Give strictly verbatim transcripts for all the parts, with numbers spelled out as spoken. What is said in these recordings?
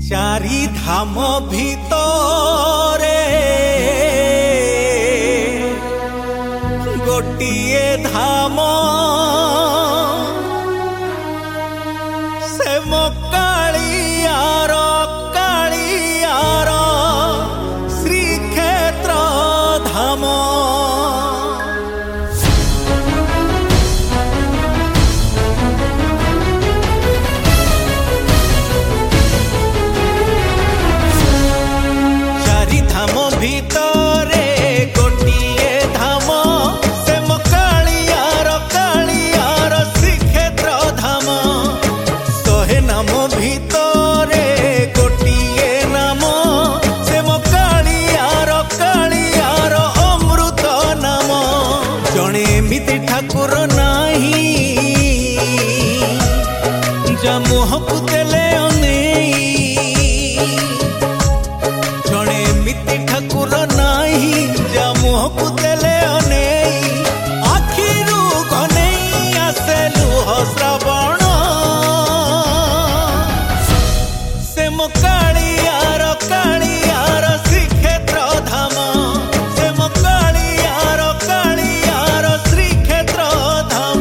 चारि धाम भितरे गोटिए धाम से मो कालियार कालियार श्रीक्षेत्र धाम। भितरे गोटिए धाम से मो कालियार कालियार श्रीक्षेत्र धाम। शहे नाम भितरे गोटिए नाम से मो कालियार कालियार अमृत नाम। जणे एमिति ठाकुर नाही जा मुहकु देले ठाकुर नाही जा मुहकु देले अनेई आखिरु गनेई आसे लुह श्रावण से मो कालियार कालियार श्रीक्षेत्र धाम से मो कालियार कालियार श्रीक्षेत्र धाम।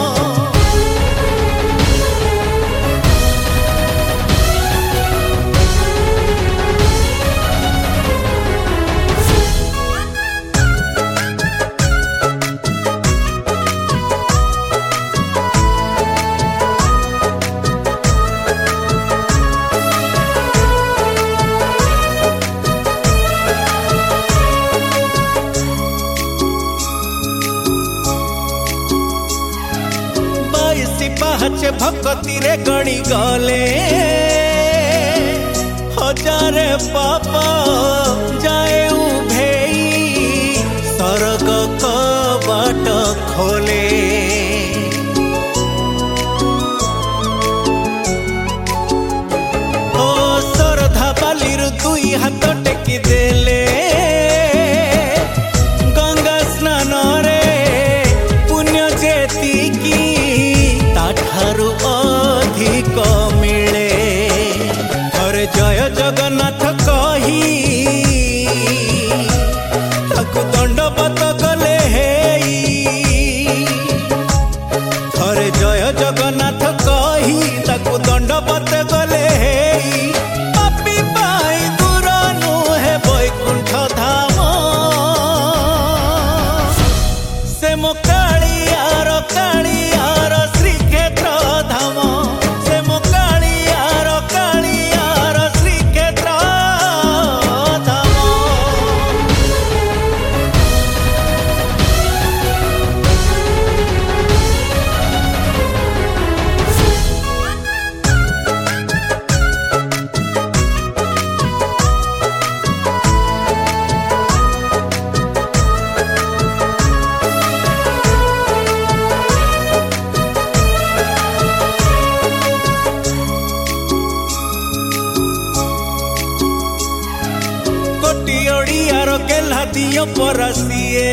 पाहचे भक्ति रे गणी गले हजारे पापा जाए उभेई स्वर्ग कबाट खोले। ओ श्रद्धा बालिर दुई हाथ टेकी देले गंगा स्नान रे पुण्य जेतिकी ठारू अधिक मिले। हरे जय जगन्नाथ कही ताकु दंडवत गले हेई। हरे जय जगन्नाथ कही ताकु दंडवत गले हेई। पापी पाई दूर नुहे वैकुंठ धाम से मो कालियार कालियार श्रीक्षेत्र धाम से मो कालियार कालियार श्रीक्षेत्र धाम। ओडियार गेला दियो परसिए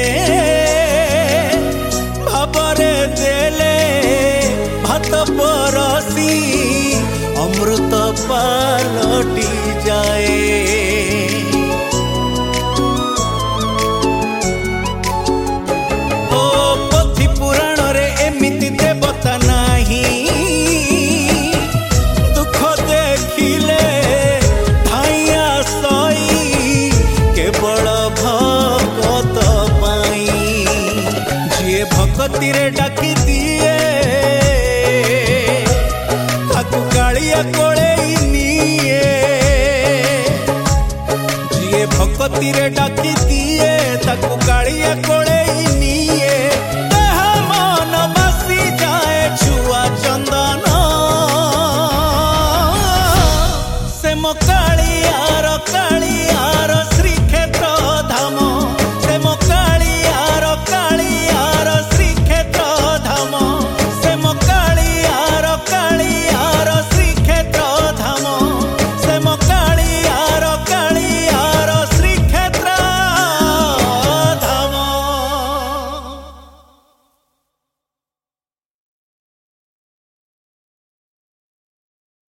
भाबरे देले भात परसी अमृत पालटी जाए। ओ पोथी पुराण रे एमिति देवता नाही दुख देखिले धाइया सई केवल भगत पाई। जिए भगति रे डाकी दिए ताकु कालिया कोड़ेई निए। जिए भगति रे डाकी दिए ताकु कालिया कोड़ेई निए। देह मन बसी जाए छुआ चंदन से मो कालियार कालियार